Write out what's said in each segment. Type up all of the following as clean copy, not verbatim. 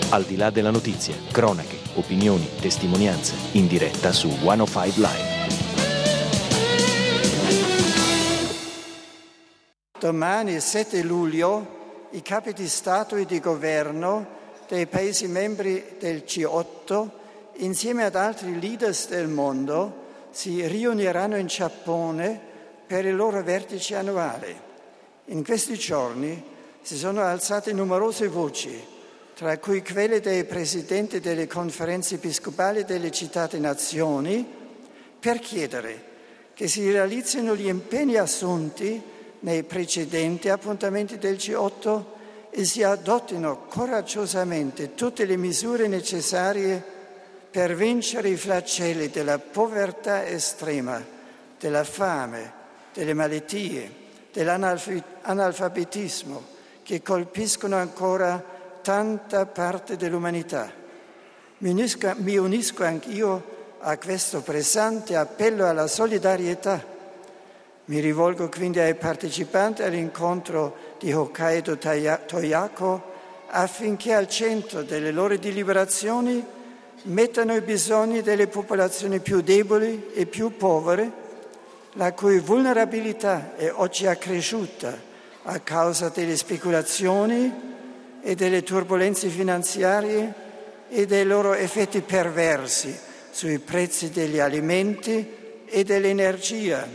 Al di là della notizia, cronache, opinioni, testimonianze, in diretta su 105 Live. Domani, 7 luglio, i capi di Stato e di Governo dei Paesi membri del G8, insieme ad altri leaders del mondo, si riuniranno in Giappone per il loro vertice annuale. In questi giorni si sono alzate numerose voci, tra cui quelle dei presidenti delle conferenze episcopali delle citate nazioni, per chiedere che si realizzino gli impegni assunti nei precedenti appuntamenti del G8 e si adottino coraggiosamente tutte le misure necessarie per vincere i flagelli della povertà estrema, della fame, delle malattie, dell'analfabetismo che colpiscono ancora tanta parte dell'umanità. Mi unisco anch'io a questo pressante appello alla solidarietà. Mi rivolgo quindi ai partecipanti all'incontro di Hokkaido Toyako affinché al centro delle loro deliberazioni mettano i bisogni delle popolazioni più deboli e più povere, la cui vulnerabilità è oggi accresciuta a causa delle speculazioni e delle turbolenze finanziarie e dei loro effetti perversi sui prezzi degli alimenti e dell'energia.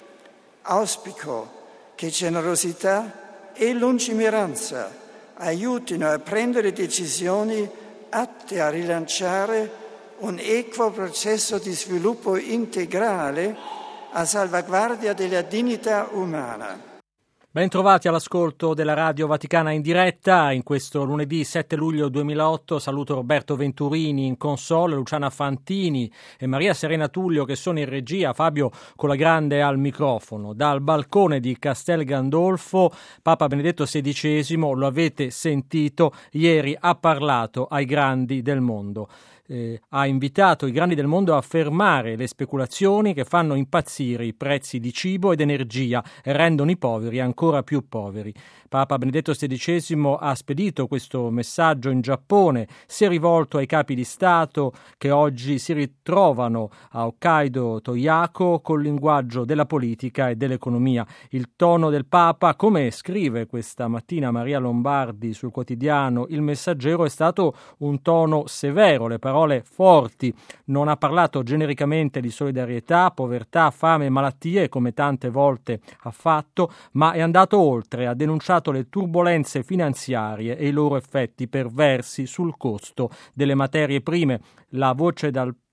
Auspico che generosità e lungimiranza aiutino a prendere decisioni atte a rilanciare un equo processo di sviluppo integrale a salvaguardia della dignità umana. Ben trovati all'ascolto della Radio Vaticana in diretta in questo lunedì 7 luglio 2008. Saluto Roberto Venturini in console, Luciana Fantini e Maria Serena Tullio che sono in regia, Fabio Colagrande al microfono. Dal balcone di Castel Gandolfo, Papa Benedetto XVI, lo avete sentito, ieri ha parlato ai grandi del mondo. Ha invitato i grandi del mondo a fermare le speculazioni che fanno impazzire i prezzi di cibo ed energia e rendono i poveri ancora più poveri. Papa Benedetto XVI ha spedito questo messaggio in Giappone, si è rivolto ai capi di Stato che oggi si ritrovano a Hokkaido Toyako col linguaggio della politica e dell'economia. Il tono del Papa, come scrive questa mattina Maria Lombardi sul quotidiano Il Messaggero, è stato un tono severo, le parole forti. Non ha parlato genericamente di solidarietà, povertà, fame e malattie come tante volte ha fatto, ma è andato oltre, ha denunciato le turbolenze finanziarie e i loro effetti perversi sul costo delle materie prime. La voce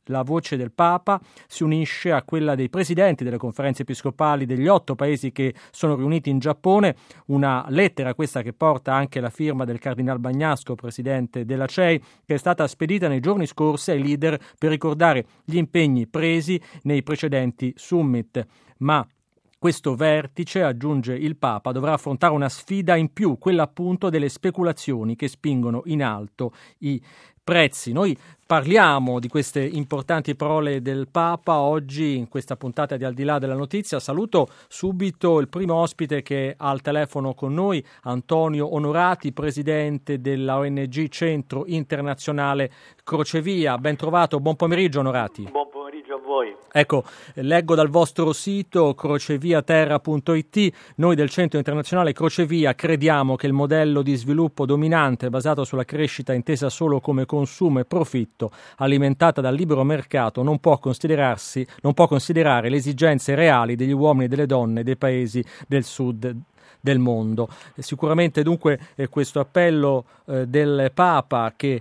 del Papa si unisce a quella dei presidenti delle conferenze episcopali degli 8 paesi che sono riuniti in Giappone, una lettera questa che porta anche la firma del Cardinal Bagnasco, presidente della CEI, che è stata spedita nei giorni scorsi ai leader per ricordare gli impegni presi nei precedenti summit. Ma questo vertice, aggiunge il Papa, dovrà affrontare una sfida in più, quella appunto delle speculazioni che spingono in alto i prezzi. Noi parliamo di queste importanti parole del Papa oggi in questa puntata di Al di là della notizia. Saluto subito il primo ospite che è al telefono con noi, Antonio Onorati, presidente della ONG Centro Internazionale Crocevia. Ben trovato, buon pomeriggio Onorati. Buon pomeriggio a voi. Ecco, leggo dal vostro sito croceviaterra.it, noi del Centro Internazionale Crocevia crediamo che il modello di sviluppo dominante basato sulla crescita intesa solo come consumo e profitto, alimentata dal libero mercato, non può considerare le esigenze reali degli uomini e delle donne dei paesi del sud del mondo. Sicuramente dunque questo appello del Papa che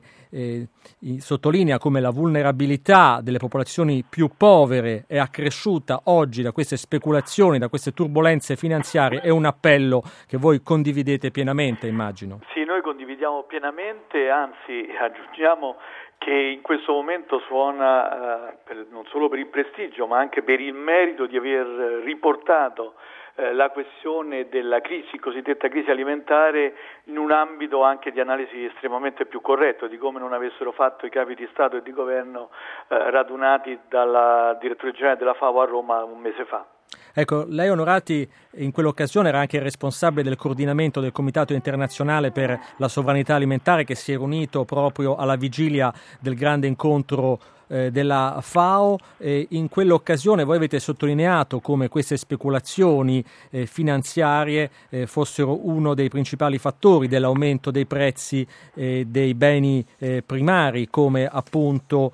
sottolinea come la vulnerabilità delle popolazioni più povere è accresciuta oggi da queste speculazioni, da queste turbolenze finanziarie, è un appello che voi condividete pienamente, immagino. Sì, noi condividiamo pienamente, anzi aggiungiamo che in questo momento suona non solo per il prestigio ma anche per il merito di aver riportato la questione della crisi, cosiddetta crisi alimentare, in un ambito anche di analisi estremamente più corretto, di come non avessero fatto i capi di Stato e di Governo radunati dalla direttore generale della FAO a Roma un mese fa. Ecco, lei Onorati in quell'occasione era anche il responsabile del coordinamento del Comitato Internazionale per la Sovranità Alimentare, che si è riunito proprio alla vigilia del grande incontro della FAO. In quell'occasione voi avete sottolineato come queste speculazioni finanziarie fossero uno dei principali fattori dell'aumento dei prezzi dei beni primari, come appunto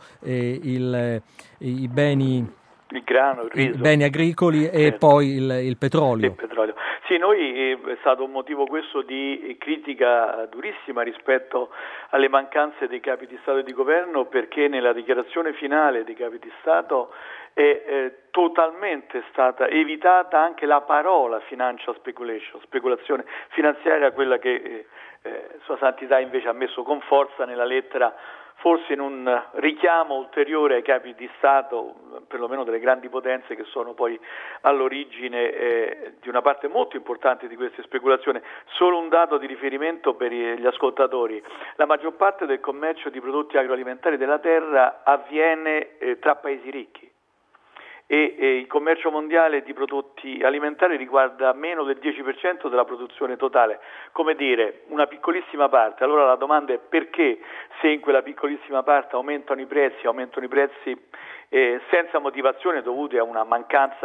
i beni... Il grano, il riso. I beni agricoli e poi il petrolio. Il petrolio. Sì, noi è stato un motivo questo di critica durissima rispetto alle mancanze dei capi di Stato e di Governo, perché nella dichiarazione finale dei capi di Stato è totalmente stata evitata anche la parola financial speculation, speculazione finanziaria, quella che Sua Santità invece ha messo con forza nella lettera, forse in un richiamo ulteriore ai capi di Stato, perlomeno delle grandi potenze che sono poi all'origine di una parte molto importante di queste speculazioni. Solo un dato di riferimento per gli ascoltatori: la maggior parte del commercio di prodotti agroalimentari della terra avviene tra paesi ricchi. E il commercio mondiale di prodotti alimentari riguarda meno del 10% della produzione totale, come dire una piccolissima parte. Allora la domanda è: perché, se in quella piccolissima parte aumentano i prezzi senza motivazione dovute a una mancanza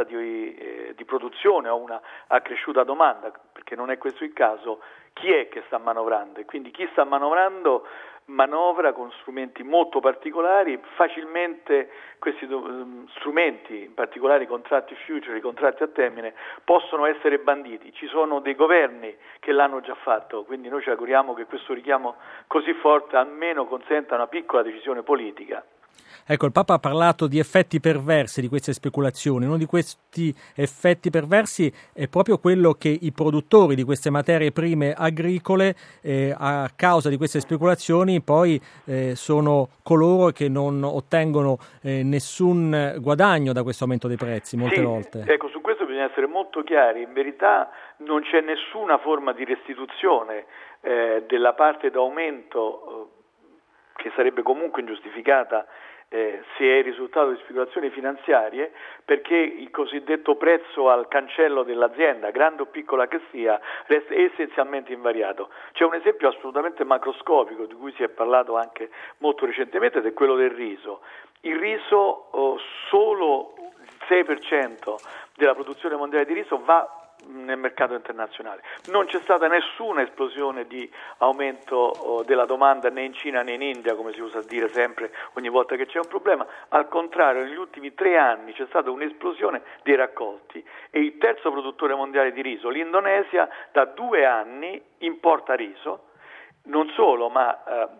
di produzione o una accresciuta domanda, perché non è questo il caso, chi è che sta manovrando? E quindi chi sta manovrando manovra con strumenti molto particolari. Facilmente questi strumenti, in particolare i contratti future, i contratti a termine, possono essere banditi. Ci sono dei governi che l'hanno già fatto, quindi noi ci auguriamo che questo richiamo così forte almeno consenta una piccola decisione politica. Ecco, il Papa ha parlato di effetti perversi di queste speculazioni. Uno di questi effetti perversi è proprio quello che i produttori di queste materie prime agricole, a causa di queste speculazioni, poi sono coloro che non ottengono nessun guadagno da questo aumento dei prezzi molte volte. Ecco, su questo bisogna essere molto chiari. In verità non c'è nessuna forma di restituzione della parte d'aumento che sarebbe comunque ingiustificata se è il risultato di speculazioni finanziarie, perché il cosiddetto prezzo al cancello dell'azienda, grande o piccola che sia, resta essenzialmente invariato. C'è un esempio assolutamente macroscopico di cui si è parlato anche molto recentemente, ed è quello del riso. Il riso, solo il 6% della produzione mondiale di riso va nel mercato internazionale. Non c'è stata nessuna esplosione di aumento della domanda né in Cina né in India, come si usa dire sempre ogni volta che c'è un problema. Al contrario, negli ultimi 3 anni c'è stata un'esplosione dei raccolti e il terzo produttore mondiale di riso, l'Indonesia, da 2 anni importa riso. Non solo, ma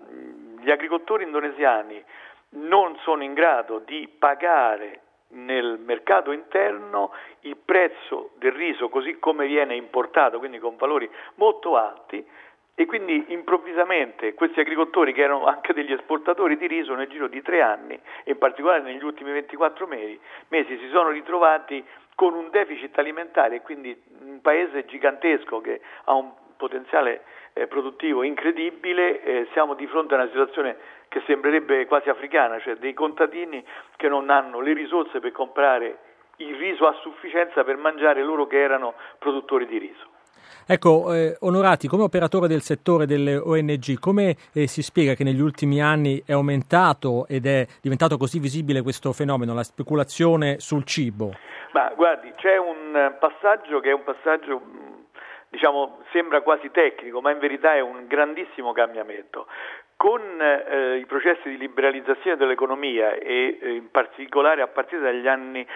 gli agricoltori indonesiani non sono in grado di pagare nel mercato interno il prezzo del riso così come viene importato, quindi con valori molto alti, e quindi improvvisamente questi agricoltori, che erano anche degli esportatori di riso, nel giro di 3 anni e in particolare negli ultimi 24 mesi si sono ritrovati con un deficit alimentare, e quindi un paese gigantesco che ha un potenziale produttivo incredibile. Siamo di fronte a una situazione che sembrerebbe quasi africana, cioè dei contadini che non hanno le risorse per comprare il riso a sufficienza per mangiare loro che erano produttori di riso. Ecco, Onorati, come operatore del settore delle ONG, come si spiega che negli ultimi anni è aumentato ed è diventato così visibile questo fenomeno, la speculazione sul cibo? Ma guardi, c'è un passaggio che è un passaggio, diciamo, sembra quasi tecnico, ma in verità è un grandissimo cambiamento. Con i processi di liberalizzazione dell'economia e in particolare a partire dagli anni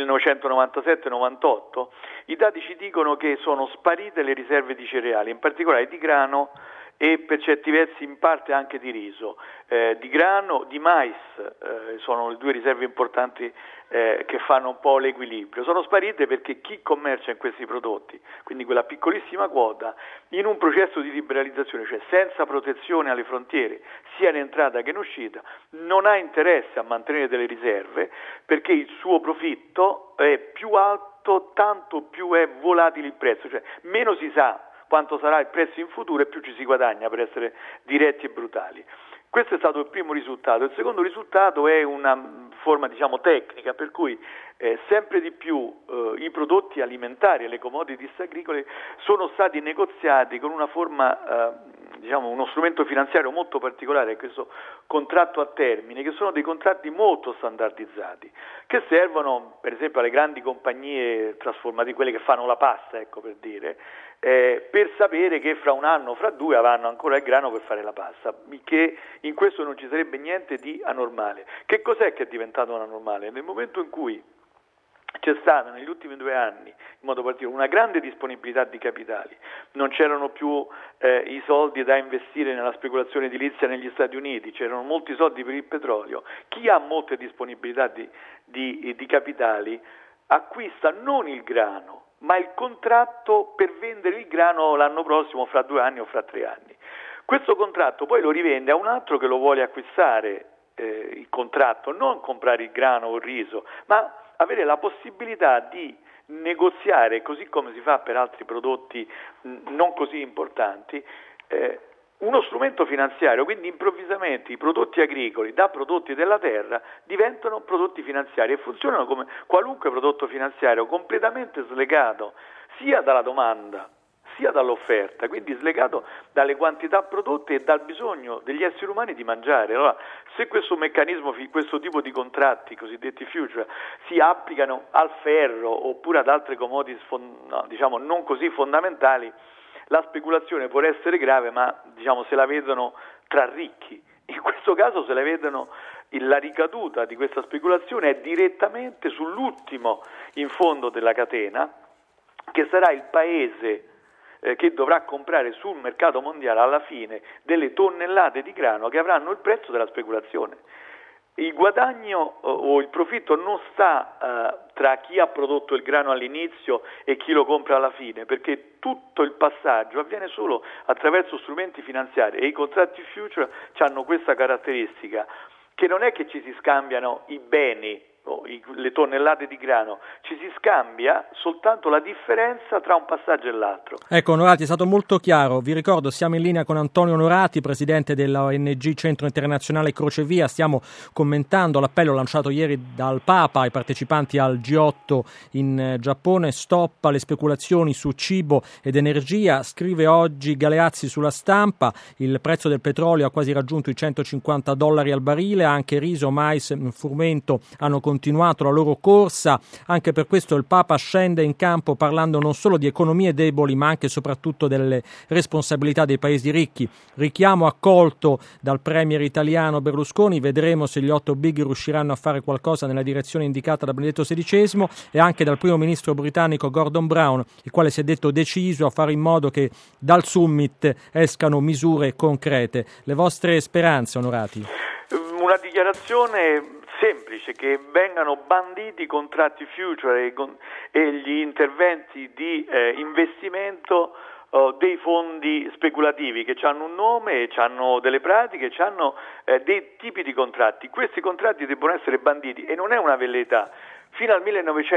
1997-98, i dati ci dicono che sono sparite le riserve di cereali, in particolare di grano e per certi versi in parte anche di riso. Di grano, di mais, sono le 2 riserve importanti che fanno un po' l'equilibrio. Sono sparite perché chi commercia in questi prodotti, quindi quella piccolissima quota, in un processo di liberalizzazione, cioè senza protezione alle frontiere, sia in entrata che in uscita, non ha interesse a mantenere delle riserve, perché il suo profitto è più alto tanto più è volatile il prezzo, cioè meno si sa quanto sarà il prezzo in futuro e più ci si guadagna, per essere diretti e brutali. Questo è stato il primo risultato. Il secondo risultato è una forma tecnica, per cui sempre di più i prodotti alimentari e le commodities agricole sono stati negoziati con una forma, uno strumento finanziario molto particolare, questo contratto a termine, che sono dei contratti molto standardizzati, che servono per esempio alle grandi compagnie trasformative, quelle che fanno la pasta, per dire, per sapere che fra un anno, fra due avranno ancora il grano per fare la pasta, che in questo non ci sarebbe niente di anormale. Che cos'è che è diventato anormale? Nel momento in cui c'è stata negli ultimi 2 anni, in modo particolare, una grande disponibilità di capitali, non c'erano più i soldi da investire nella speculazione edilizia negli Stati Uniti, c'erano molti soldi per il petrolio. Chi ha molte disponibilità di capitali acquista non il grano, ma il contratto per vendere il grano l'anno prossimo, fra 2 anni o fra 3 anni. Questo contratto poi lo rivende a un altro che lo vuole acquistare, il contratto, non comprare il grano o il riso, ma avere la possibilità di negoziare, così come si fa per altri prodotti non così importanti, uno strumento finanziario. Quindi improvvisamente i prodotti agricoli da prodotti della terra diventano prodotti finanziari e funzionano come qualunque prodotto finanziario, completamente slegato sia dalla domanda sia dall'offerta, quindi slegato dalle quantità prodotte e dal bisogno degli esseri umani di mangiare. Allora, se questo meccanismo, questo tipo di contratti, cosiddetti future, si applicano al ferro oppure ad altre commodities non così fondamentali, la speculazione può essere grave, ma se la vedono tra ricchi. In questo caso se la vedono, la ricaduta di questa speculazione è direttamente sull'ultimo in fondo della catena, che sarà il paese che dovrà comprare sul mercato mondiale alla fine delle tonnellate di grano che avranno il prezzo della speculazione. Il guadagno o il profitto non sta tra chi ha prodotto il grano all'inizio e chi lo compra alla fine, perché tutto il passaggio avviene solo attraverso strumenti finanziari e i contratti future hanno questa caratteristica, che non è che ci si scambiano i beni, le tonnellate di grano, ci si scambia soltanto la differenza tra un passaggio e l'altro. Ecco, Onorati, è stato molto chiaro. Vi ricordo, siamo in linea con Antonio Onorati, presidente della ONG Centro Internazionale Crocevia. Stiamo commentando l'appello lanciato ieri dal Papa ai partecipanti al G8 in Giappone: stop alle speculazioni su cibo ed energia. Scrive oggi Galeazzi sulla Stampa: il prezzo del petrolio ha quasi raggiunto i $150 al barile, anche riso, mais, frumento hanno continuato la loro corsa. Anche per questo il Papa scende in campo parlando non solo di economie deboli, ma anche e soprattutto delle responsabilità dei paesi ricchi. Richiamo accolto dal premier italiano Berlusconi. Vedremo se gli 8 big riusciranno a fare qualcosa nella direzione indicata da Benedetto XVI, e anche dal primo ministro britannico Gordon Brown, il quale si è detto deciso a fare in modo che dal summit escano misure concrete. Le vostre speranze, Onorati? Una dichiarazione semplice: che vengano banditi i contratti future e gli interventi di investimento dei fondi speculativi, che hanno un nome e hanno delle pratiche, hanno dei tipi di contratti. Questi contratti debbono essere banditi, e non è una velleità. Fino al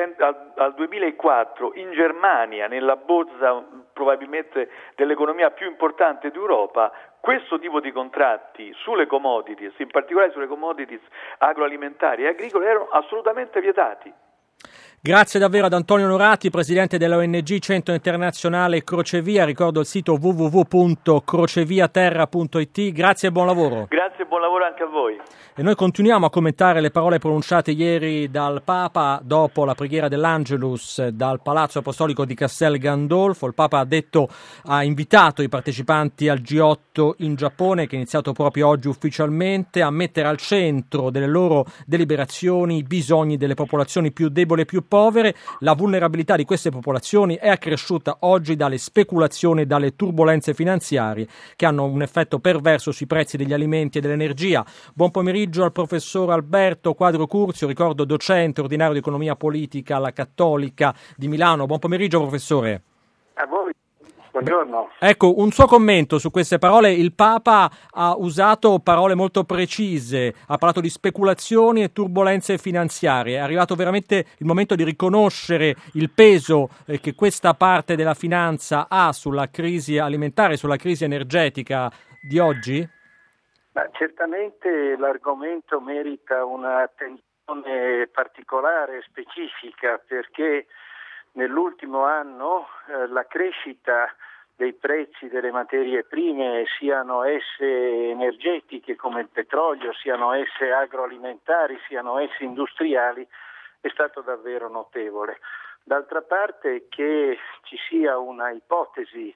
2004 in Germania, nella borsa probabilmente dell'economia più importante d'Europa, questo tipo di contratti sulle commodities, in particolare sulle commodities agroalimentari e agricole, erano assolutamente vietati. Grazie davvero ad Antonio Onorati, presidente della ONG Centro Internazionale Crocevia. Ricordo il sito www.croceviaterra.it. Grazie e buon lavoro. Grazie e buon lavoro anche a voi. E noi continuiamo a commentare le parole pronunciate ieri dal Papa dopo la preghiera dell'Angelus dal Palazzo Apostolico di Castel Gandolfo. Il Papa ha invitato i partecipanti al G8 in Giappone, che è iniziato proprio oggi ufficialmente, a mettere al centro delle loro deliberazioni i bisogni delle popolazioni più deboli e più povere. La vulnerabilità di queste popolazioni è accresciuta oggi dalle speculazioni e dalle turbolenze finanziarie che hanno un effetto perverso sui prezzi degli alimenti e dell'energia. Buon pomeriggio al professor Alberto Quadro Curzio, ricordo docente ordinario di economia politica alla Cattolica di Milano. Buon pomeriggio, professore. A voi. Buongiorno. Ecco, un suo commento su queste parole. Il Papa ha usato parole molto precise, ha parlato di speculazioni e turbolenze finanziarie. È arrivato veramente il momento di riconoscere il peso che questa parte della finanza ha sulla crisi alimentare, sulla crisi energetica di oggi? Certamente l'argomento merita un'attenzione particolare e specifica, perché nell'ultimo anno la crescita dei prezzi delle materie prime, siano esse energetiche come il petrolio, siano esse agroalimentari, siano esse industriali, è stato davvero notevole. D'altra parte, che ci sia una ipotesi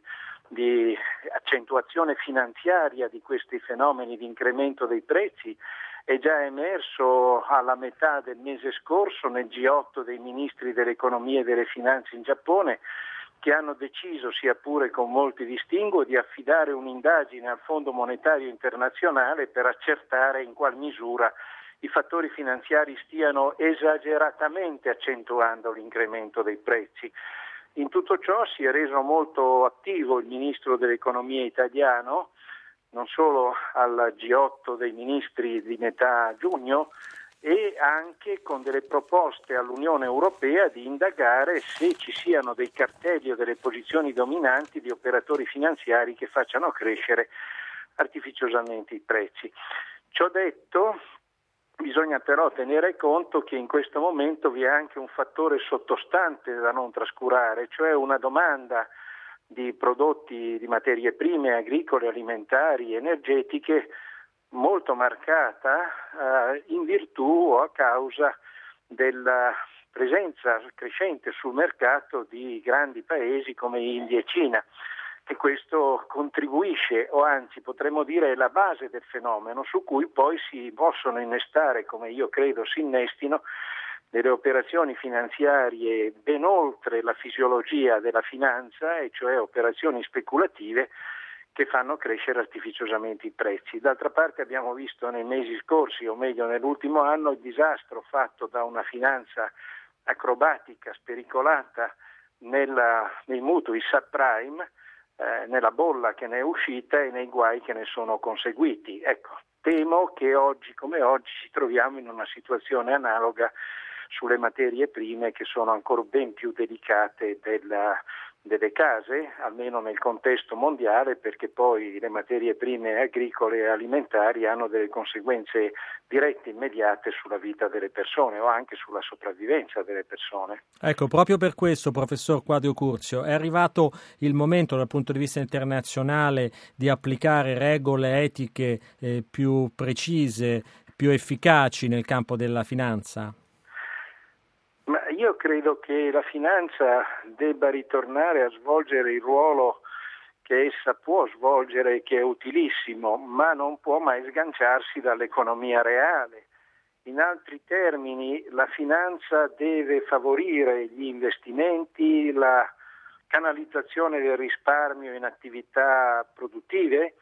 di accentuazione finanziaria di questi fenomeni di incremento dei prezzi è già emerso alla metà del mese scorso nel G8 dei ministri dell'economia e delle finanze in Giappone, che hanno deciso, sia pure con molti distinguo, di affidare un'indagine al Fondo Monetario Internazionale per accertare in qual misura i fattori finanziari stiano esageratamente accentuando l'incremento dei prezzi. In tutto ciò si è reso molto attivo il Ministro dell'Economia italiano, non solo al G8 dei ministri di metà giugno, e anche con delle proposte all'Unione Europea di indagare se ci siano dei cartelli o delle posizioni dominanti di operatori finanziari che facciano crescere artificiosamente i prezzi. Ciò detto, bisogna però tenere conto che in questo momento vi è anche un fattore sottostante da non trascurare, cioè una domanda di prodotti, di materie prime agricole, alimentari, energetiche molto marcata in virtù o a causa della presenza crescente sul mercato di grandi paesi come India e Cina, e questo contribuisce, o anzi potremmo dire è la base del fenomeno, su cui poi si possono innestare, come io credo si innestino, delle operazioni finanziarie ben oltre la fisiologia della finanza, e cioè operazioni speculative che fanno crescere artificiosamente i prezzi. D'altra parte abbiamo visto nei mesi scorsi, o meglio nell'ultimo anno, il disastro fatto da una finanza acrobatica, spericolata nei mutui subprime, nella bolla che ne è uscita e nei guai che ne sono conseguiti. Ecco, temo che oggi come oggi ci troviamo in una situazione analoga sulle materie prime, che sono ancora ben più delicate delle case, almeno nel contesto mondiale, perché poi le materie prime agricole e alimentari hanno delle conseguenze dirette immediate sulla vita delle persone o anche sulla sopravvivenza delle persone. Ecco, proprio per questo, professor Quadio Curzio, è arrivato il momento dal punto di vista internazionale di applicare regole etiche più precise, più efficaci nel campo della finanza? Ma io credo che la finanza debba ritornare a svolgere il ruolo che essa può svolgere, che è utilissimo, ma non può mai sganciarsi dall'economia reale. In altri termini, la finanza deve favorire gli investimenti, la canalizzazione del risparmio in attività produttive,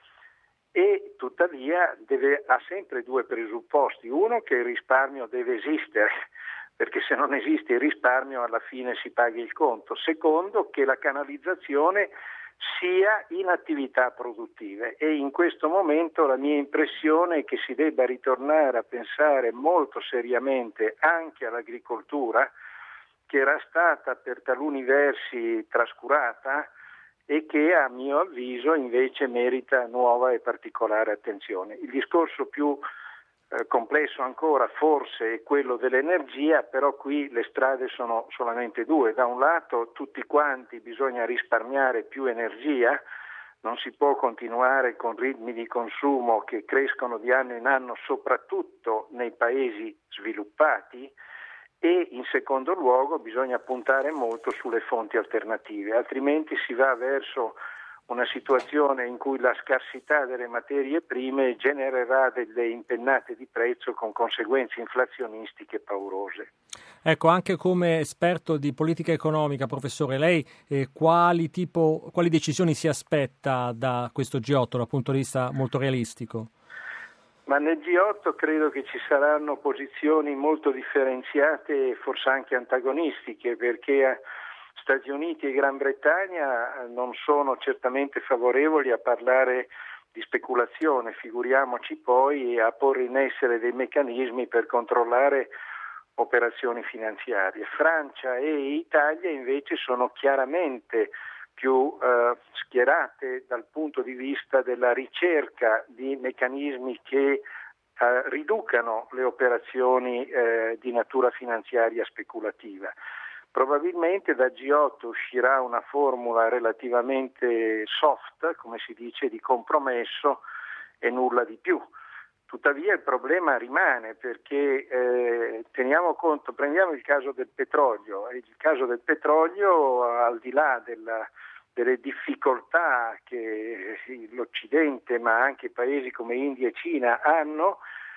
e tuttavia ha sempre due presupposti. Uno, che il risparmio deve esistere, perché se non esiste il risparmio alla fine si paga il conto. Secondo, che la canalizzazione sia in attività produttive, e in questo momento la mia impressione è che si debba ritornare a pensare molto seriamente anche all'agricoltura, che era stata per taluni versi trascurata e che a mio avviso invece merita nuova e particolare attenzione. Il discorso più complesso ancora forse è quello dell'energia, però qui le strade sono solamente due. Da un lato tutti quanti bisogna risparmiare più energia, non si può continuare con ritmi di consumo che crescono di anno in anno soprattutto nei paesi sviluppati, e in secondo luogo bisogna puntare molto sulle fonti alternative, altrimenti si va verso una situazione in cui la scarsità delle materie prime genererà delle impennate di prezzo con conseguenze inflazionistiche paurose. Ecco, anche come esperto di politica economica, professore, lei quali decisioni si aspetta da questo G8 dal punto di vista molto realistico? Ma nel G8 credo che ci saranno posizioni molto differenziate e forse anche antagonistiche, perché Stati Uniti e Gran Bretagna non sono certamente favorevoli a parlare di speculazione, figuriamoci poi a porre in essere dei meccanismi per controllare operazioni finanziarie. Francia e Italia invece sono chiaramente più schierate dal punto di vista della ricerca di meccanismi che riducano le operazioni di natura finanziaria speculativa. Probabilmente da G8 uscirà una formula relativamente soft, come si dice, di compromesso e nulla di più. Tuttavia il problema rimane, perché teniamo conto, prendiamo il caso del petrolio, e il caso del petrolio, al di là delle difficoltà che l'Occidente, ma anche paesi come India e Cina hanno,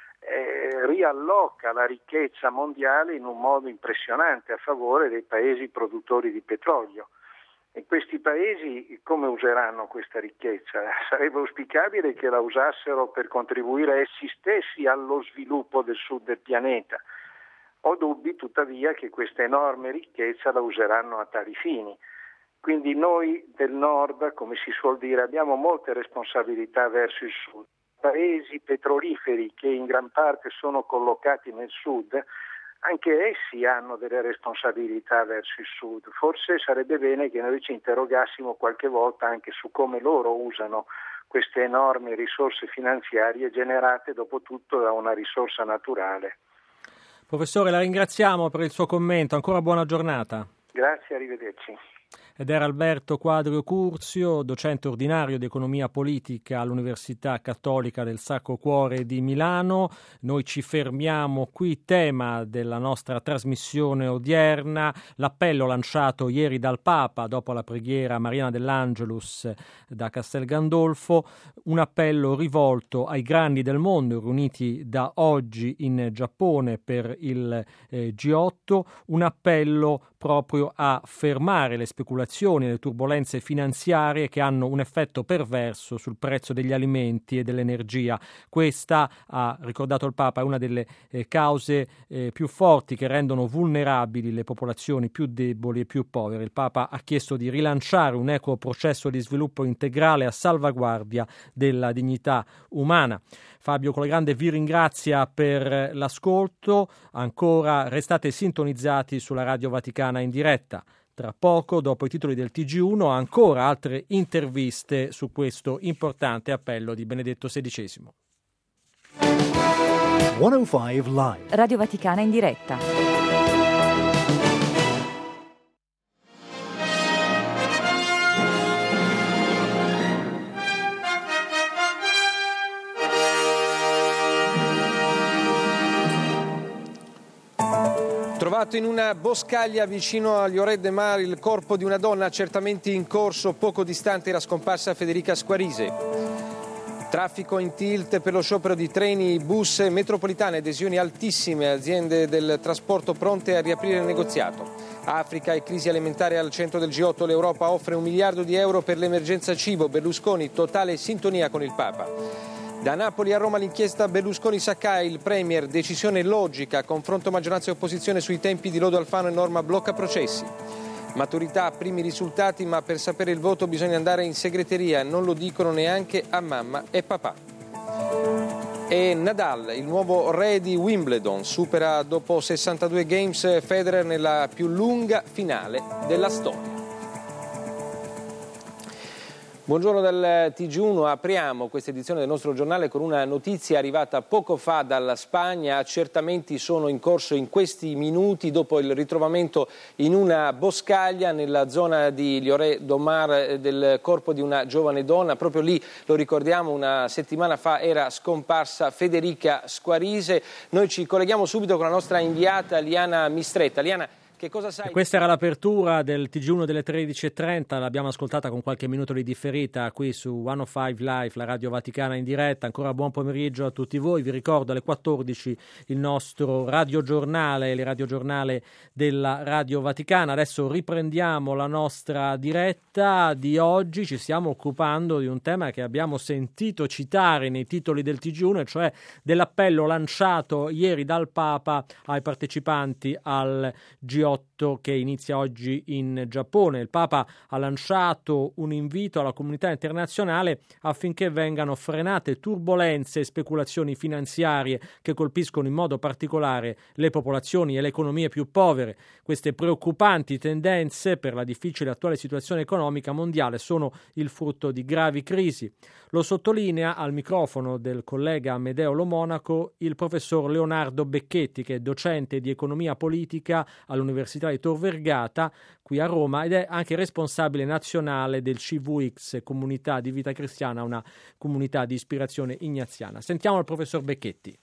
rialloca la ricchezza mondiale in un modo impressionante a favore dei paesi produttori di petrolio. E questi paesi come useranno questa ricchezza? Sarebbe auspicabile che la usassero per contribuire essi stessi allo sviluppo del sud del pianeta. Ho dubbi tuttavia che questa enorme ricchezza la useranno a tali fini. Quindi noi del nord, come si suol dire, abbiamo molte responsabilità verso il sud. Paesi petroliferi che in gran parte sono collocati nel sud, anche essi hanno delle responsabilità verso il sud. Forse sarebbe bene che noi ci interrogassimo qualche volta anche su come loro usano queste enormi risorse finanziarie generate dopo tutto da una risorsa naturale. Professore, la ringraziamo per il suo commento. Ancora buona giornata. Grazie, arrivederci. Ed era Alberto Quadrio Curzio, docente ordinario di economia politica all'Università Cattolica del Sacro Cuore di Milano. Noi ci fermiamo qui, tema della nostra trasmissione odierna, l'appello lanciato ieri dal Papa dopo la preghiera mariana dell'Angelus da Castel Gandolfo, un appello rivolto ai grandi del mondo riuniti da oggi in Giappone per il G8, un appello proprio a fermare le speculazioni e le turbolenze finanziarie che hanno un effetto perverso sul prezzo degli alimenti e dell'energia. Questa, ha ricordato il Papa, è una delle cause più forti che rendono vulnerabili le popolazioni più deboli e più povere. Il Papa ha chiesto di rilanciare un equo processo di sviluppo integrale a salvaguardia della dignità umana. Fabio Colgrande vi ringrazia per l'ascolto. Ancora restate sintonizzati sulla Radio Vaticana in diretta. Tra poco, dopo i titoli del TG1, ancora altre interviste su questo importante appello di Benedetto XVI. 105 Live. Radio Vaticana in diretta. Trovato in una boscaglia vicino a Lloret de Mar il corpo di una donna certamente in corso, poco distante era scomparsa Federica Squarise. Traffico in tilt per lo sciopero di treni, bus, metropolitane, adesioni altissime, aziende del trasporto pronte a riaprire il negoziato. Africa e crisi alimentare al centro del G8, l'Europa offre €1 miliardo per l'emergenza cibo, Berlusconi totale sintonia con il Papa. Da Napoli a Roma l'inchiesta Berlusconi-Saccai, il Premier, decisione logica, confronto maggioranza e opposizione sui tempi di lodo Alfano e norma blocca processi. Maturità, primi risultati, ma per sapere il voto bisogna andare in segreteria, non lo dicono neanche a mamma e papà. E Nadal, il nuovo re di Wimbledon, supera dopo 62 games Federer nella più lunga finale della storia. Buongiorno dal TG1, apriamo questa edizione del nostro giornale con una notizia arrivata poco fa dalla Spagna. Accertamenti sono in corso in questi minuti dopo il ritrovamento in una boscaglia nella zona di Lloret de Mar del corpo di una giovane donna. Proprio lì, lo ricordiamo, una settimana fa era scomparsa Federica Squarise. Noi ci colleghiamo subito con la nostra inviata Liana Mistretta. Liana, che cosa sai? Questa era l'apertura del TG1 delle 13.30, l'abbiamo ascoltata con qualche minuto di differita qui su 105 Live, la Radio Vaticana in diretta. Ancora buon pomeriggio a tutti voi. Vi ricordo alle 14 il nostro radiogiornale, il radiogiornale della Radio Vaticana. Adesso riprendiamo la nostra diretta di oggi. Ci stiamo occupando di un tema che abbiamo sentito citare nei titoli del TG1, cioè dell'appello lanciato ieri dal Papa ai partecipanti al G8 G8 che inizia oggi in Giappone. Il Papa ha lanciato un invito alla comunità internazionale affinché vengano frenate turbolenze e speculazioni finanziarie che colpiscono in modo particolare le popolazioni e le economie più povere. Queste preoccupanti tendenze per la difficile attuale situazione economica mondiale sono il frutto di gravi crisi. Lo sottolinea al microfono del collega Amedeo Lo Monaco il professor Leonardo Becchetti, che è docente di economia politica all'Università di Tor Vergata qui a Roma ed è anche responsabile nazionale del CVX, Comunità di Vita Cristiana, una comunità di ispirazione ignaziana. Sentiamo il professor Becchetti.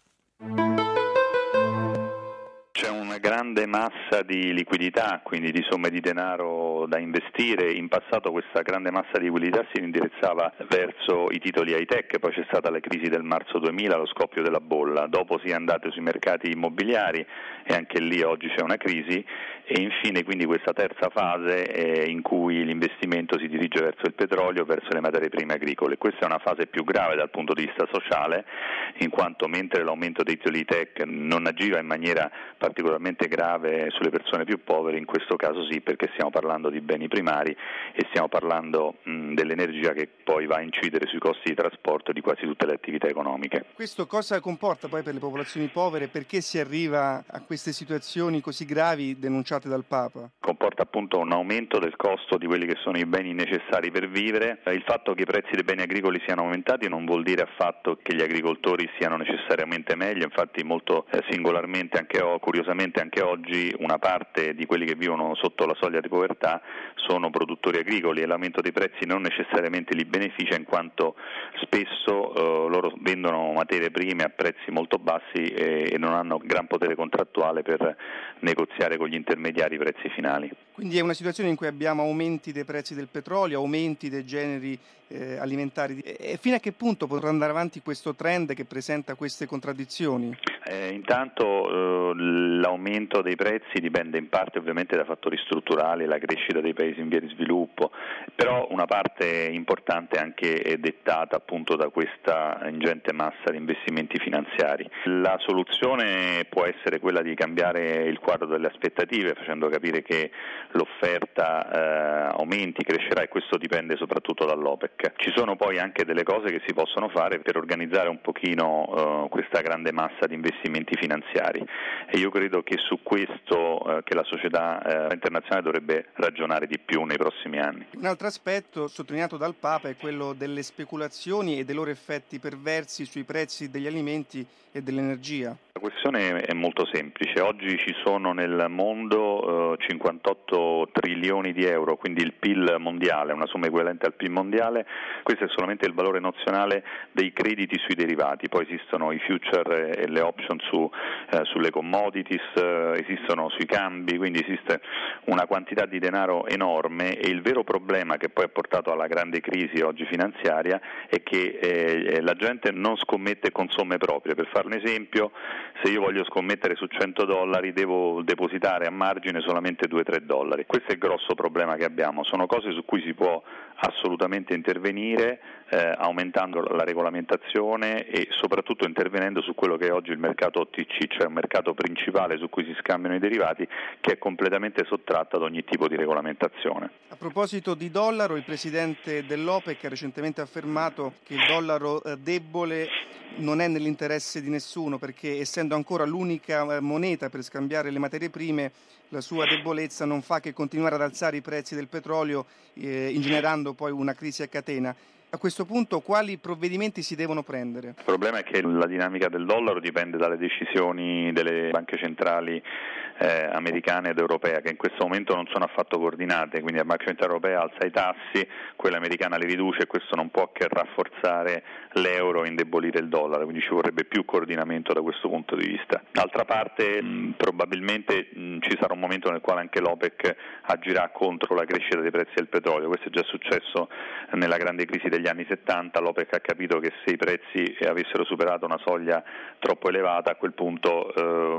C'è una grande massa di liquidità, quindi di somme di denaro da investire. In passato questa grande massa di liquidità si indirizzava verso i titoli high-tech, poi c'è stata la crisi del marzo 2000, lo scoppio della bolla, dopo si è andato sui mercati immobiliari e anche lì oggi c'è una crisi e infine quindi questa terza fase in cui l'investimento si dirige verso il petrolio, verso le materie prime agricole. Questa è una fase più grave dal punto di vista sociale, in quanto mentre l'aumento dei titoli tech non agiva in maniera particolarmente grave sulle persone più povere, in questo caso sì, perché stiamo parlando di beni primari e stiamo parlando dell'energia che poi va a incidere sui costi di trasporto di quasi tutte le attività economiche. Questo cosa comporta poi per le popolazioni povere? Perché si arriva a queste situazioni così gravi denunciate dal Papa? Comporta appunto un aumento del costo di quelli che sono i beni necessari per vivere. Il fatto che i prezzi dei beni agricoli siano aumentati non vuol dire affatto che gli agricoltori siano necessariamente meglio, infatti molto singolarmente, curiosamente anche oggi, una parte di quelli che vivono sotto la soglia di povertà sono produttori agricoli e l'aumento dei prezzi non necessariamente li beneficia, in quanto spesso loro vendono materie prime a prezzi molto bassi e non hanno gran potere contrattuale per negoziare con gli intermediari i prezzi finali. Quindi è una situazione in cui abbiamo aumenti dei prezzi del petrolio, aumenti dei generi alimentari. E fino a che punto potrà andare avanti questo trend che presenta queste contraddizioni? Intanto l'aumento dei prezzi dipende in parte ovviamente da fattori strutturali, la crescita dei paesi in via di sviluppo, però una parte importante anche è dettata appunto da questa ingente massa di investimenti finanziari. La soluzione può essere quella di cambiare il quadro delle aspettative, facendo capire che l'offerta aumenti, crescerà, e questo dipende soprattutto dall'OPEC. Ci sono poi anche delle cose che si possono fare per organizzare un pochino questa grande massa di investimenti finanziari e io credo che su questo che la società internazionale dovrebbe ragionare di più nei prossimi anni. Un altro aspetto sottolineato dal Papa è quello delle speculazioni e dei loro effetti perversi sui prezzi degli alimenti e dell'energia. La questione è molto semplice. Oggi ci sono nel mondo 58 trilioni di euro, quindi il PIL mondiale, una somma equivalente al PIL mondiale. Questo è solamente il valore nozionale dei crediti sui derivati, poi esistono i future e le option sulle commodities, esistono sui cambi, quindi esiste una quantità di denaro enorme e il vero problema che poi ha portato alla grande crisi oggi finanziaria è che la gente non scommette con somme proprie. Per fare un esempio, se io voglio scommettere su $100 devo depositare a margine solamente $2-3. Questo è il grosso problema che abbiamo, sono cose su cui si può assolutamente intervenire aumentando la regolamentazione e soprattutto intervenendo su quello che è oggi il mercato OTC, cioè un mercato principale su cui si scambiano i derivati che è completamente sottratto ad ogni tipo di regolamentazione. A proposito di dollaro, il presidente dell'OPEC ha recentemente affermato che il dollaro debole non è nell'interesse di nessuno perché essendo ancora l'unica moneta per scambiare le materie prime, la sua debolezza non fa che continuare ad alzare i prezzi del petrolio ingenerando poi una crisi a catena. A questo punto quali provvedimenti si devono prendere? Il problema è che la dinamica del dollaro dipende dalle decisioni delle banche centrali americane ed europea, che in questo momento non sono affatto coordinate, quindi la Banca Centrale Europea alza i tassi, quella americana li riduce e questo non può che rafforzare l'euro e indebolire il dollaro, quindi ci vorrebbe più coordinamento da questo punto di vista. D'altra parte probabilmente ci sarà un momento nel quale anche l'OPEC agirà contro la crescita dei prezzi del petrolio, questo è già successo nella grande crisi degli degli anni 70 l'OPEC ha capito che se i prezzi avessero superato una soglia troppo elevata, a quel punto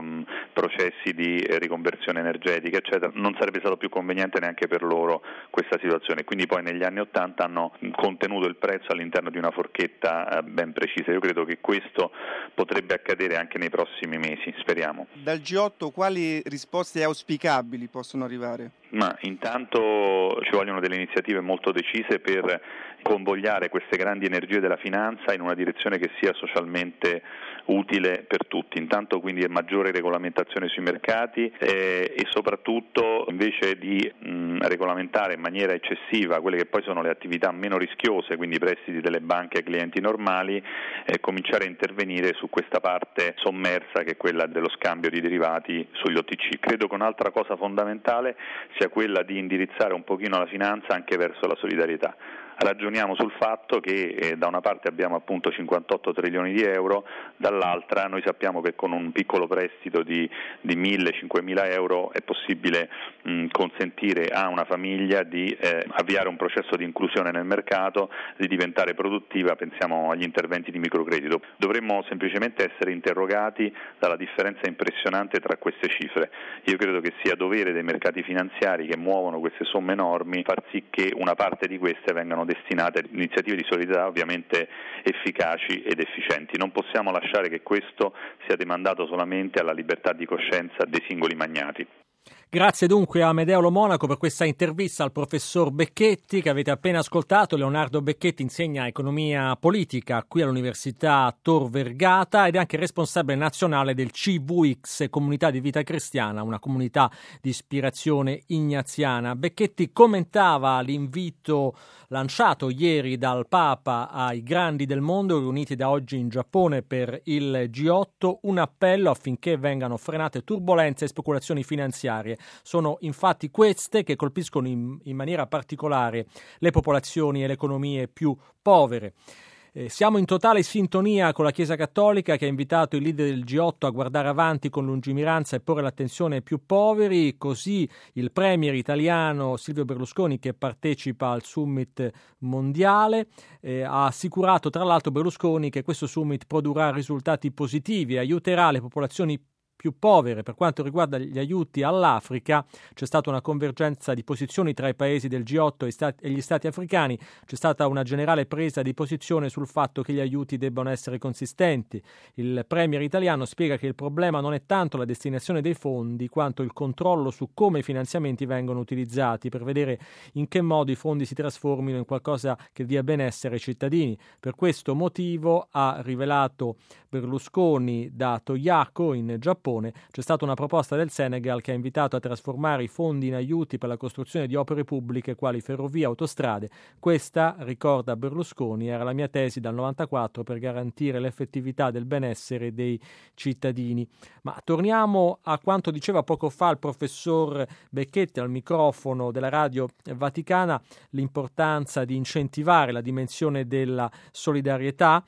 processi di riconversione energetica eccetera non sarebbe stato più conveniente neanche per loro questa situazione, quindi poi negli anni 80 hanno contenuto il prezzo all'interno di una forchetta ben precisa. Io credo che questo potrebbe accadere anche nei prossimi mesi, speriamo. Dal G8 quali risposte auspicabili possono arrivare? Ma intanto ci vogliono delle iniziative molto decise per convogliare queste grandi energie della finanza in una direzione che sia socialmente utile per tutti. Intanto quindi maggiore regolamentazione sui mercati e soprattutto invece di regolamentare in maniera eccessiva quelle che poi sono le attività meno rischiose, quindi i prestiti delle banche ai clienti normali, cominciare a intervenire su questa parte sommersa che è quella dello scambio di derivati sugli OTC. Credo che un'altra cosa fondamentale sia quella di indirizzare un pochino la finanza anche verso la solidarietà. Ragioniamo sul fatto che da una parte abbiamo appunto 58 trilioni di euro, dall'altra noi sappiamo che con un piccolo prestito di 1.000-5.000 euro è possibile consentire a una famiglia di avviare un processo di inclusione nel mercato, di diventare produttiva. Pensiamo agli interventi di microcredito. Dovremmo semplicemente essere interrogati dalla differenza impressionante tra queste cifre. Io credo che sia dovere dei mercati finanziari che muovono queste somme enormi far sì che una parte di queste vengano destinate ad iniziative di solidarietà ovviamente efficaci ed efficienti. Non possiamo lasciare che questo sia demandato solamente alla libertà di coscienza dei singoli magnati. Grazie dunque a Amedeo Lo Monaco per questa intervista al professor Becchetti che avete appena ascoltato. Leonardo Becchetti insegna economia politica qui all'Università Tor Vergata ed è anche responsabile nazionale del CVX, Comunità di Vita Cristiana, una comunità di ispirazione ignaziana. Becchetti commentava l'invito lanciato ieri dal Papa ai grandi del mondo riuniti da oggi in Giappone per il G8, un appello affinché vengano frenate turbolenze e speculazioni finanziarie. Sono infatti queste che colpiscono in maniera particolare le popolazioni e le economie più povere. Siamo in totale sintonia con la Chiesa Cattolica che ha invitato i leader del G8 a guardare avanti con lungimiranza e porre l'attenzione ai più poveri, così il premier italiano Silvio Berlusconi, che partecipa al summit mondiale, ha assicurato tra l'altro Berlusconi che questo summit produrrà risultati positivi e aiuterà le popolazioni più povere. Per quanto riguarda gli aiuti all'Africa, c'è stata una convergenza di posizioni tra i paesi del G8 e gli stati africani, c'è stata una generale presa di posizione sul fatto che gli aiuti debbano essere consistenti. Il premier italiano spiega che il problema non è tanto la destinazione dei fondi quanto il controllo su come i finanziamenti vengono utilizzati per vedere in che modo i fondi si trasformino in qualcosa che dia benessere ai cittadini. Per questo motivo, ha rivelato Berlusconi da Toyako in Giappone, c'è stata una proposta del Senegal che ha invitato a trasformare i fondi in aiuti per la costruzione di opere pubbliche quali ferrovie e autostrade. Questa, ricorda Berlusconi, era la mia tesi dal 94 per garantire l'effettività del benessere dei cittadini. Ma torniamo a quanto diceva poco fa il professor Becchetti al microfono della Radio Vaticana, l'importanza di incentivare la dimensione della solidarietà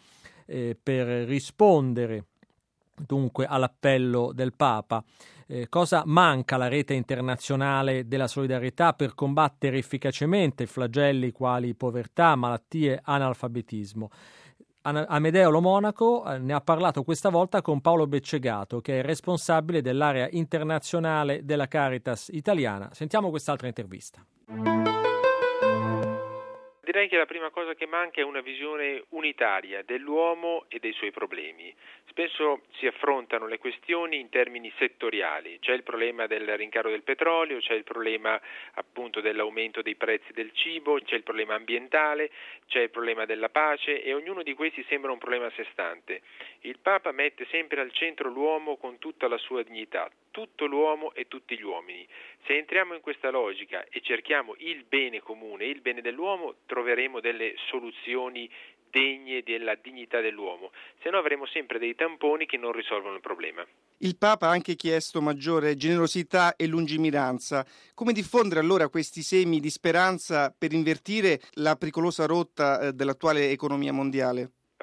per rispondere dunque all'appello del Papa. Cosa manca alla rete internazionale della solidarietà per combattere efficacemente flagelli quali povertà, malattie, analfabetismo? Amedeo Lo Monaco ne ha parlato questa volta con Paolo Beccegato, che è responsabile dell'area internazionale della Caritas italiana. Sentiamo quest'altra intervista. Direi che la prima cosa che manca è una visione unitaria dell'uomo e dei suoi problemi. Spesso si affrontano le questioni in termini settoriali, c'è il problema del rincaro del petrolio, c'è il problema appunto dell'aumento dei prezzi del cibo, c'è il problema ambientale, c'è il problema della pace e ognuno di questi sembra un problema a sé stante. Il Papa mette sempre al centro l'uomo con tutta la sua dignità, tutto l'uomo e tutti gli uomini. Se entriamo in questa logica e cerchiamo il bene comune, il bene dell'uomo, troveremo delle soluzioni degne della dignità dell'uomo, se no avremo sempre dei tamponi che non risolvono il problema. Il Papa ha anche chiesto maggiore generosità e lungimiranza. Come diffondere allora questi semi di speranza per invertire la pericolosa rotta dell'attuale economia mondiale?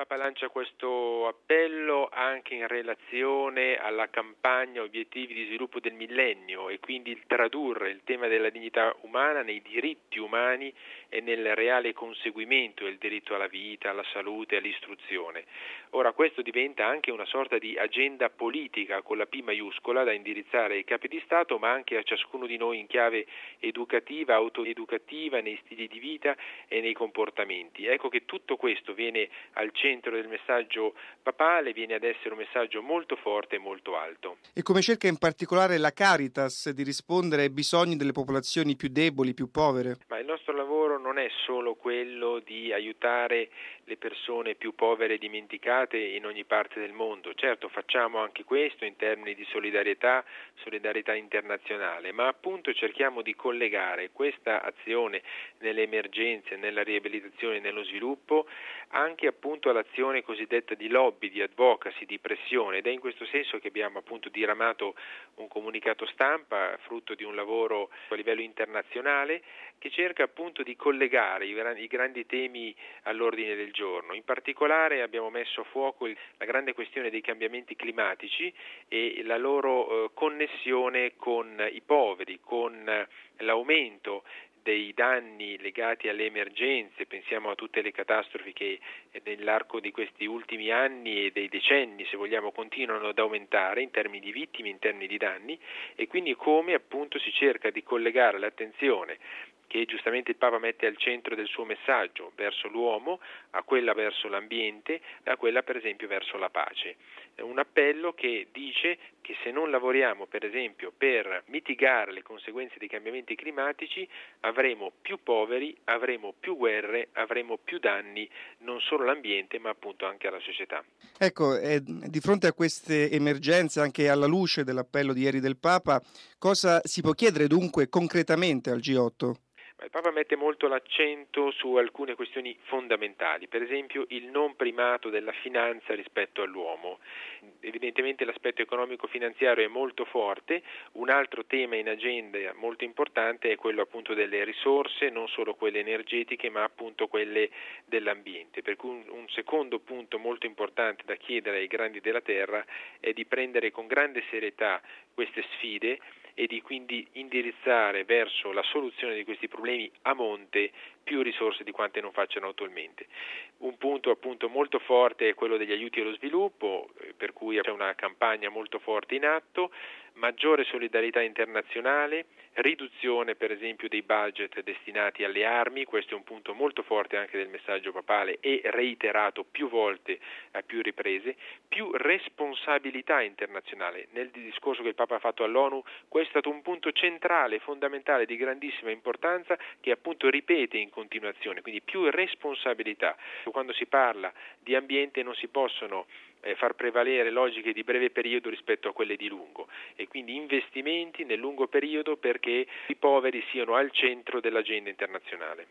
Papa lancia questo appello anche in relazione alla campagna Obiettivi di sviluppo del millennio e quindi il tradurre il tema della dignità umana nei diritti umani e nel reale conseguimento del diritto alla vita, alla salute, all'istruzione. Ora questo diventa anche una sorta di agenda politica con la P maiuscola da indirizzare ai capi di Stato, ma anche a ciascuno di noi in chiave educativa, autoeducativa, nei stili di vita e nei comportamenti. Ecco che tutto questo viene al centro del messaggio papale, viene ad essere un messaggio molto forte e molto alto. E come cerca in particolare la Caritas di rispondere ai bisogni delle popolazioni più deboli, più povere? Ma il nostro lavoro non è solo quello di aiutare le persone più povere e dimenticate in ogni parte del mondo. Certo, facciamo anche questo in termini di solidarietà internazionale, ma appunto cerchiamo di collegare questa azione nelle emergenze, nella riabilitazione e nello sviluppo anche appunto all'azione cosiddetta di lobby, di advocacy, di pressione, ed è in questo senso che abbiamo appunto diramato un comunicato stampa frutto di un lavoro a livello internazionale che cerca appunto di collegare i grandi temi all'ordine del giorno. In particolare abbiamo messo a fuoco la grande questione dei cambiamenti climatici e la loro connessione con i poveri, con l'aumento dei danni legati alle emergenze, pensiamo a tutte le catastrofi che nell'arco di questi ultimi anni e dei decenni, se vogliamo, continuano ad aumentare in termini di vittime, in termini di danni, e quindi come appunto si cerca di collegare l'attenzione che giustamente il Papa mette al centro del suo messaggio verso l'uomo, a quella verso l'ambiente, a quella per esempio verso la pace. È un appello che dice che se non lavoriamo per esempio per mitigare le conseguenze dei cambiamenti climatici avremo più poveri, avremo più guerre, avremo più danni non solo all'ambiente ma appunto anche alla società. Ecco, di fronte a queste emergenze, anche alla luce dell'appello di ieri del Papa, cosa si può chiedere dunque concretamente al G8? Il Papa mette molto l'accento su alcune questioni fondamentali, per esempio il non primato della finanza rispetto all'uomo. Evidentemente l'aspetto economico-finanziario è molto forte, un altro tema in agenda molto importante è quello appunto delle risorse, non solo quelle energetiche ma appunto quelle dell'ambiente. Per cui un secondo punto molto importante da chiedere ai grandi della terra è di prendere con grande serietà queste sfide e di quindi indirizzare verso la soluzione di questi problemi a monte più risorse di quante non facciano attualmente. Un punto appunto molto forte è quello degli aiuti allo sviluppo, per cui c'è una campagna molto forte in atto, maggiore solidarietà internazionale, riduzione per esempio dei budget destinati alle armi, questo è un punto molto forte anche del messaggio papale e reiterato più volte a più riprese, più responsabilità internazionale. Nel discorso che il Papa ha fatto all'ONU questo è stato un punto centrale, fondamentale, di grandissima importanza che appunto ripete in continuazione, quindi più responsabilità. Quando si parla di ambiente non si possono far prevalere logiche di breve periodo rispetto a quelle di lungo e quindi investimenti nel lungo periodo perché i poveri siano al centro dell'agenda internazionale.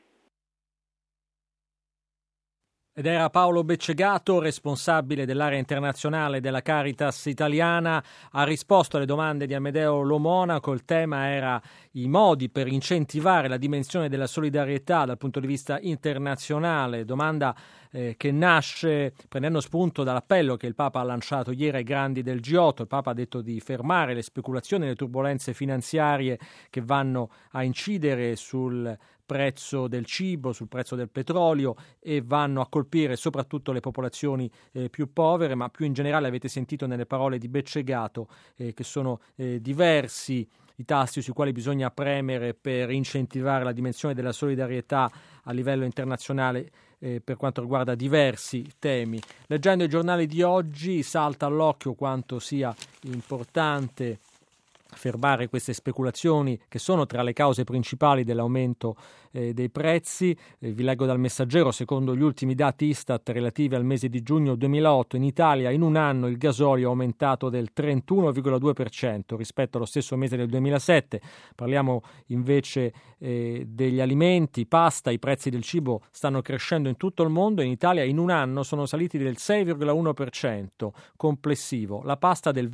Ed era Paolo Beccegato, responsabile dell'area internazionale della Caritas italiana, ha risposto alle domande di Amedeo Lo Monaco. Il tema era i modi per incentivare la dimensione della solidarietà dal punto di vista internazionale, domanda che nasce prendendo spunto dall'appello che il Papa ha lanciato ieri ai grandi del G8. Il Papa ha detto di fermare le speculazioni e le turbulenze finanziarie che vanno a incidere sul prezzo del cibo, sul prezzo del petrolio e vanno a colpire soprattutto le popolazioni più povere, ma più in generale avete sentito nelle parole di Beccegato che sono diversi i tasti sui quali bisogna premere per incentivare la dimensione della solidarietà a livello internazionale per quanto riguarda diversi temi. Leggendo i giornali di oggi salta all'occhio quanto sia importante fermare queste speculazioni che sono tra le cause principali dell'aumento dei prezzi. Vi leggo dal Messaggero: secondo gli ultimi dati Istat relativi al mese di giugno 2008 in Italia in un anno il gasolio è aumentato del 31,2% rispetto allo stesso mese del 2007. Parliamo invece degli alimenti, pasta. I prezzi del cibo stanno crescendo in tutto il mondo. In Italia in un anno sono saliti del 6,1% complessivo, la pasta del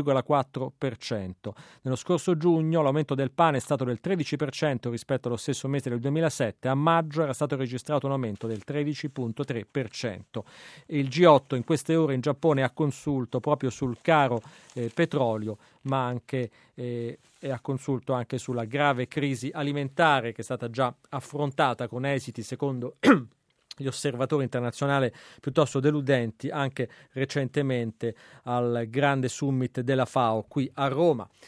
22,4%. Nello scorso giugno l'aumento del pane è stato del 13% rispetto allo stesso mese mese del 2007, a maggio era stato registrato un aumento del 13,3%. Il G8 in queste ore in Giappone ha consulto proprio sul caro petrolio, ma anche ha consulto anche sulla grave crisi alimentare che è stata già affrontata con esiti, secondo gli osservatori internazionali, piuttosto deludenti, anche recentemente al grande summit della FAO qui a Roma.